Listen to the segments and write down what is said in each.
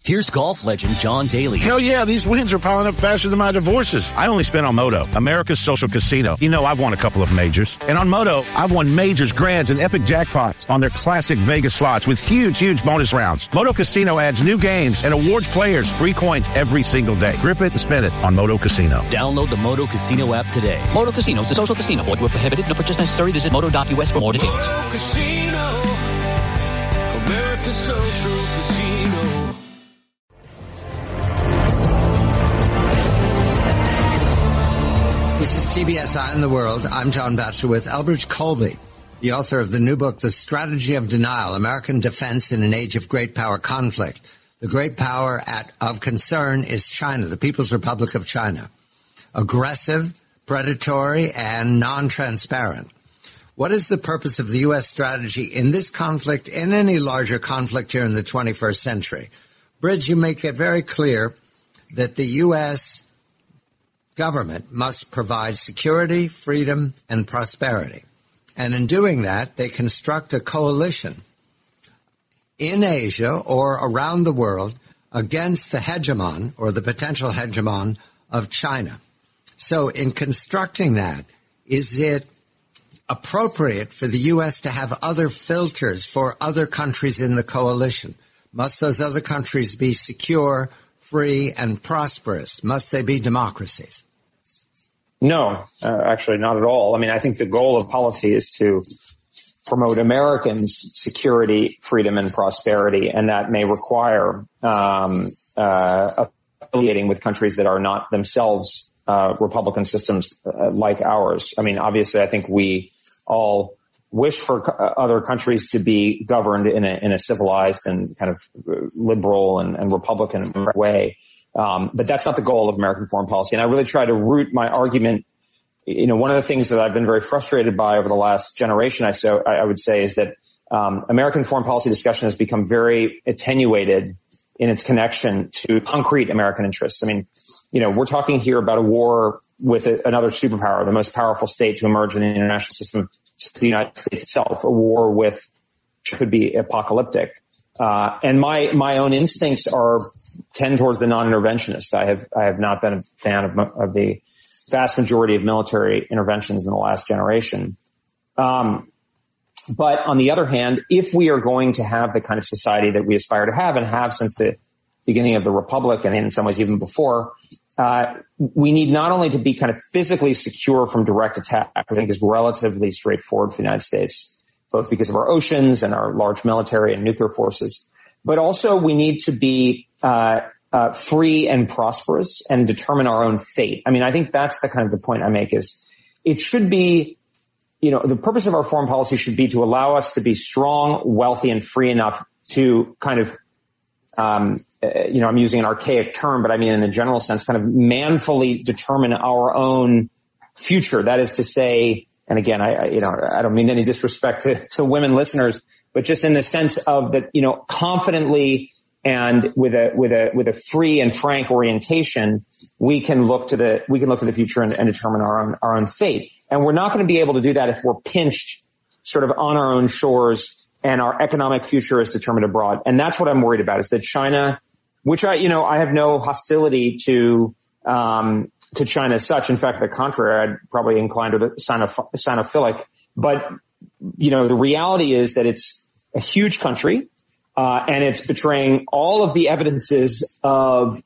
Here's golf legend John Daly. Hell yeah, these wins are piling up faster than my divorces. I only spent on Moto, America's social casino. You know, I've won a couple of majors. And on Moto, I've won majors, grands, and epic jackpots on their classic Vegas slots with huge bonus rounds. Moto Casino adds new games and awards players free coins every single day. Grip it and spin it on Moto Casino. Download the Moto Casino app today. Moto Casino is a social casino. Void where prohibited. No purchase necessary. Visit moto.us for more details. Moto Casino, America's social casino. This is CBS Eye on the World. I'm John Batchelor with Elbridge Colby, the author of the new book, The Strategy of Denial, American Defense in an Age of Great Power Conflict. The great power of concern is China, the People's Republic of China. Aggressive, predatory, and non-transparent. What is the purpose of the U.S. strategy in this conflict, in any larger conflict here in the 21st century? Bridge, you make it very clear that the U.S. government must provide security, freedom, and prosperity. And in doing that, they construct a coalition in Asia or around the world against the hegemon or the potential hegemon of China. So in constructing that, is it appropriate for the U.S. to have other filters for other countries in the coalition? Must those other countries be secure, free, and prosperous? Must they be democracies? No, actually not at all. I mean, I think the goal of policy is to promote Americans' security, freedom, and prosperity, and that may require affiliating with countries that are not themselves Republican systems like ours. I mean, obviously, I think we all wish for other countries to be governed in a civilized and kind of liberal and Republican way. But that's not the goal of American foreign policy. And I really try to root my argument. You know, one of the things that I've been very frustrated by over the last generation, I would say, is that American foreign policy discussion has become very attenuated in its connection to concrete American interests. I mean, you know, we're talking here about a war with another superpower, the most powerful state to emerge in the international system, the United States itself, a war which could be apocalyptic. And my own instincts tend towards the non-interventionist. I have not been a fan of the vast majority of military interventions in the last generation. But on the other hand, if we are going to have the kind of society that we aspire to have and have since the beginning of the Republic and in some ways even before, we need not only to be kind of physically secure from direct attack, I think is relatively straightforward for the United States, both because of our oceans and our large military and nuclear forces, but also we need to be free and prosperous and determine our own fate. I mean, I think that's the kind of the point I make is it should be, you know, the purpose of our foreign policy should be to allow us to be strong, wealthy, and free enough to kind of, you know, I'm using an archaic term, but I mean in the general sense, kind of manfully determine our own future. That is to say, and again, I don't mean any disrespect to women listeners, but just in the sense of that, you know, confidently and with a free and frank orientation, we can look to the future and determine our own fate. And we're not going to be able to do that if we're pinched sort of on our own shores and our economic future is determined abroad. And that's what I'm worried about, is that China, which I have no hostility to China as such. In fact, the contrary, I'd probably incline to the Sinophilic. But, you know, the reality is that it's a huge country, and it's betraying all of the evidences of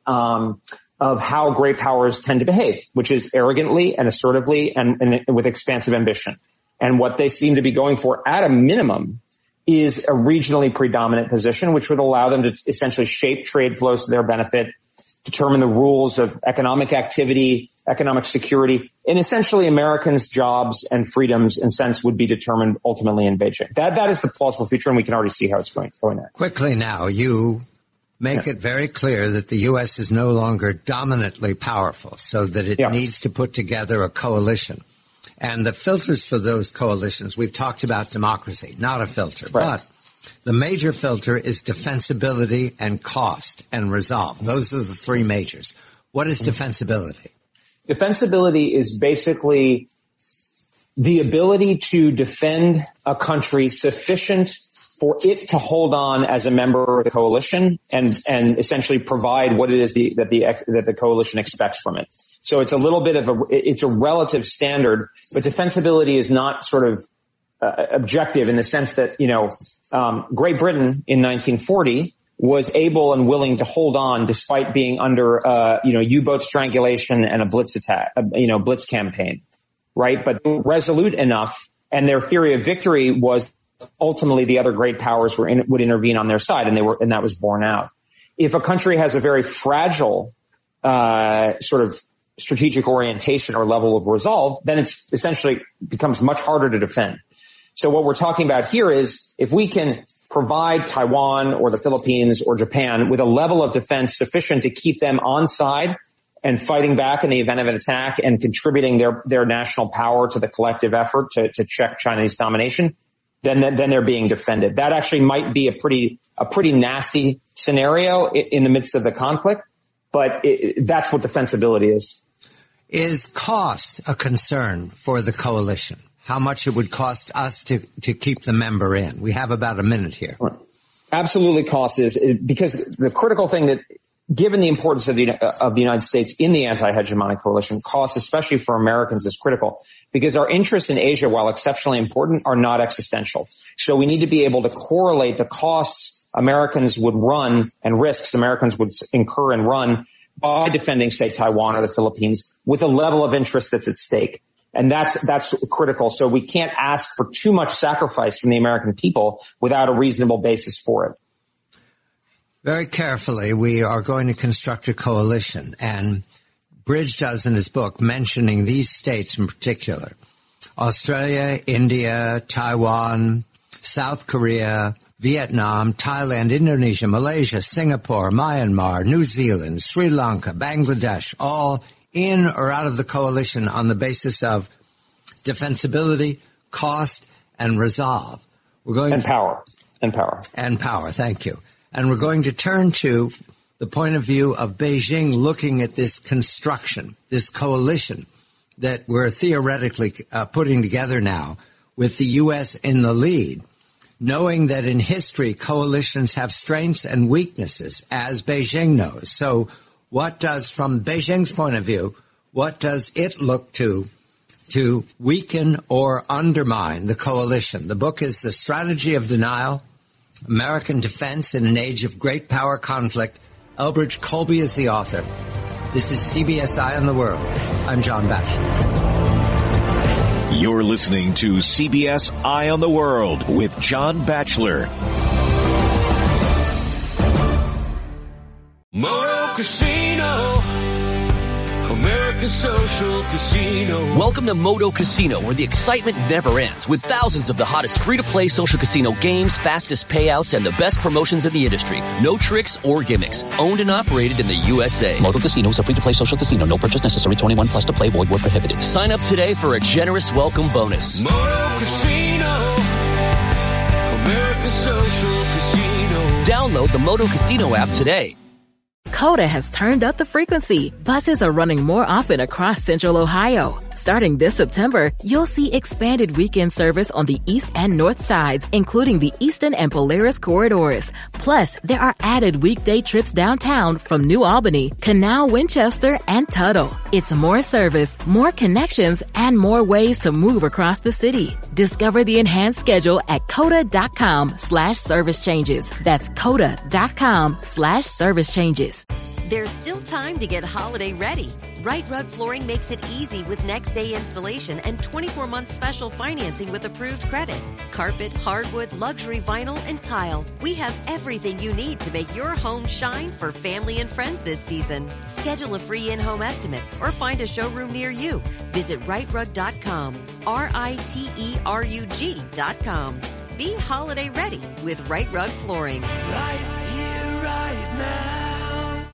how great powers tend to behave, which is arrogantly and assertively and with expansive ambition. And what they seem to be going for at a minimum is a regionally predominant position, which would allow them to essentially shape trade flows to their benefit, determine the rules of economic activity, economic security, and essentially Americans' jobs and freedoms and sense would be determined ultimately in Beijing. That is the plausible future, and we can already see how it's going there. Quickly now, you make it very clear that the U.S. is no longer dominantly powerful, so that it needs to put together a coalition. And the filters for those coalitions, we've talked about democracy, not a filter, right. But the major filter is defensibility and cost and resolve. Those are the three majors. What is defensibility? Defensibility is basically the ability to defend a country sufficient for it to hold on as a member of the coalition and essentially provide what it is that the coalition expects from it. So it's a little bit of it's a relative standard, but defensibility is not sort of objective in the sense that, Great Britain in 1940 was able and willing to hold on despite being under, U-boat strangulation and a blitz attack, blitz campaign, right? But resolute enough, and their theory of victory was ultimately the other great powers would intervene on their side, and that was borne out. If a country has a very fragile, sort of strategic orientation or level of resolve, then it's essentially becomes much harder to defend. So what we're talking about here is if we can provide Taiwan or the Philippines or Japan with a level of defense sufficient to keep them on side and fighting back in the event of an attack and contributing their national power to the collective effort to check Chinese domination, then they're being defended. That actually might be a pretty nasty scenario in the midst of the conflict, but that's what defensibility is. Is cost a concern for the coalition? How much it would cost us to keep the member in? We have about a minute here. Absolutely, cost is because the critical thing that, given the importance of the United States in the anti-hegemonic coalition, cost, especially for Americans, is critical because our interests in Asia, while exceptionally important, are not existential. So we need to be able to correlate the costs Americans would run and risks Americans would incur and run by defending, say, Taiwan or the Philippines with a level of interest that's at stake. And that's critical. So we can't ask for too much sacrifice from the American people without a reasonable basis for it. Very carefully, we are going to construct a coalition, and Bridge does in his book mentioning these states in particular: Australia, India, Taiwan, South Korea, Vietnam, Thailand, Indonesia, Malaysia, Singapore, Myanmar, New Zealand, Sri Lanka, Bangladesh, all in or out of the coalition on the basis of defensibility, cost, and resolve. And power. Thank you. And we're going to turn to the point of view of Beijing looking at this construction, this coalition that we're theoretically putting together now with the U.S. in the lead, knowing that in history coalitions have strengths and weaknesses, as Beijing knows. So what does, from Beijing's point of view, what does it look to weaken or undermine the coalition? The book is The Strategy of Denial, American Defense in an Age of Great Power Conflict. Elbridge Colby is the author. This is CBS Eye on the World. I'm John Batchelor. You're listening to CBS Eye on the World with John Batchelor. Moto Casino, America's social casino. Welcome to Moto Casino, where the excitement never ends, with thousands of the hottest free-to-play social casino games, fastest payouts, and the best promotions in the industry. No tricks or gimmicks. Owned and operated in the USA. Moto Casino is a free-to-play social casino. No purchase necessary. 21 plus to play. Void where prohibited. Sign up today for a generous welcome bonus. Moto Casino, America's social casino. Download the Moto Casino app today. Coda has turned up the frequency. Buses are running more often across Central Ohio. Starting this September, you'll see expanded weekend service on the east and north sides, including the Eastern and Polaris corridors. Plus, there are added weekday trips downtown from New Albany, Canal, Winchester, and Tuttle. It's more service, more connections, and more ways to move across the city. Discover the enhanced schedule at coda.com/service changes. That's coda.com/service changes. There's still time to get holiday ready. Right Rug Flooring makes it easy with next day installation and 24-month special financing with approved credit. Carpet, hardwood, luxury vinyl, and tile. We have everything you need to make your home shine for family and friends this season. Schedule a free in-home estimate or find a showroom near you. Visit rightrug.com, RITERUG.com. Be holiday ready with Right Rug Flooring. Right